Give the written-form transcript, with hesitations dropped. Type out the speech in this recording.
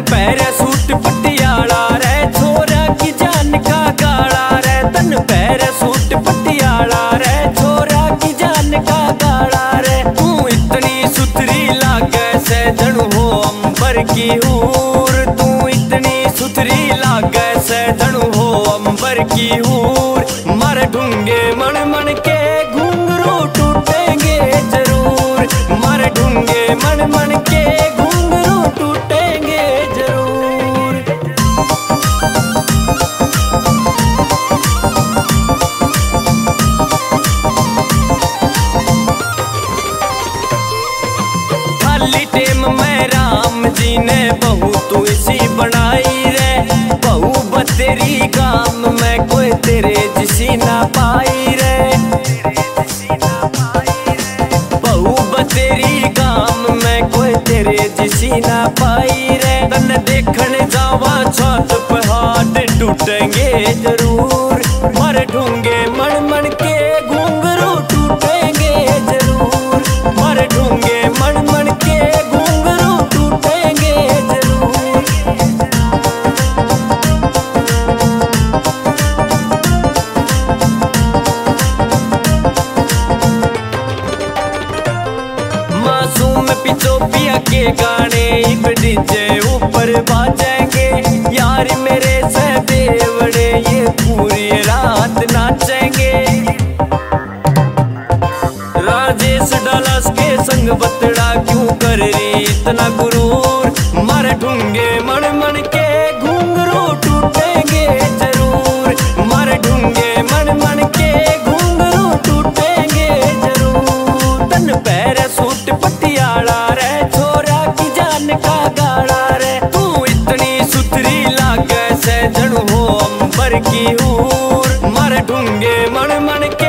पैरे सूट पटियाला रे छोरा की जान का गाला रे। तन पैरे सूट पटियाला रे छोरा की जान का गाला रे। तू इतनी सुथरी लागे से जणु हो अंबर की हूर। तू इतनी सुथरी लागे से जणु हो अंबर की हूर। मारे ढूंगे मन मन के घुंघरू टूटेंगे जरूर। मारे ढूंगे मन मन के घुंघरू टूटेंगे जरूर। खाली टेम में राम जी ने बहू तू इसी बनाई रे। बहू बतेरी काम में कोई तेरे जिसी ना पाई रे। बहू बतेरी काम में कोई तेरे जिसी ना पाई रे। तन देखने जावा छत पहाड़ टूटेंगे जरूर। मर ढूंगे मन मन के घुंघरू टूटेंगे जरूर। मर ढूंगे मन मन के घुंघरू टूटेंगे जरूर। मासूम पिचोपिया के गाने इब डीजे ऊपर बाजेंगे। यार मेरे से देवड़े ये पूरी रात नाचेंगे। राजेश डलस के संग बतड़ा क्यों कर रही इतना गुरूर। मारे ढूंगे मन मन के घुंघरू टूटेंगे जरूर। मारे ढूंगे मन मन के घुंघरू टूटेंगे जरूर। तन पैरे सूट पटियाला रे छोरा की जान का गाला रे। तू इतनी सुथरी लागे से जणु हो अंबर की हूर। मारे ढूंगे मन मन के